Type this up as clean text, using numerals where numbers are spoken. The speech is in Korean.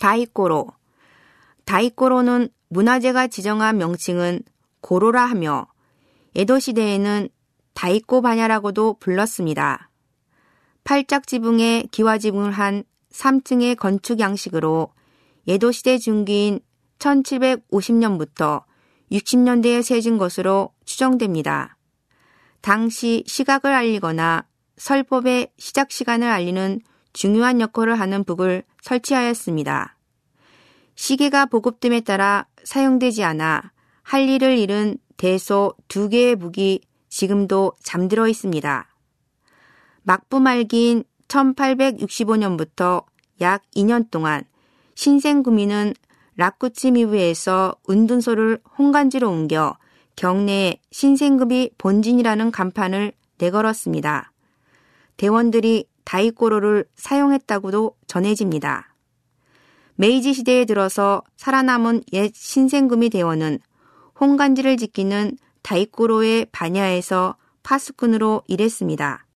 다이꼬로. 다이꼬로는 문화재가 지정한 명칭은 고로라 하며 에도시대에는 다이꼬바냐라고도 불렀습니다. 팔짝지붕에 기와지붕을 한 3층의 건축 양식으로 에도시대 중기인 1750년부터 60년대에 세진 것으로 추정됩니다. 당시 시각을 알리거나 설법의 시작 시간을 알리는 중요한 역할을 하는 북을 설치하였습니다. 시계가 보급됨에 따라 사용되지 않아 할 일을 잃은 대소 2개의 북이 지금도 잠들어 있습니다. 막부 말기인 1865년부터 약 2년 동안 신생구미는 라쿠치미부에서 운둔소를 홍간지로 옮겨 경내에 신생급이 본진이라는 간판을 내걸었습니다. 대원들이 다이꼬로를 사용했다고도 전해집니다. 메이지 시대에 들어서 살아남은 옛 신생구미 대원은 홍간지를 지키는 다이꼬로의 반야에서 파수꾼으로 일했습니다.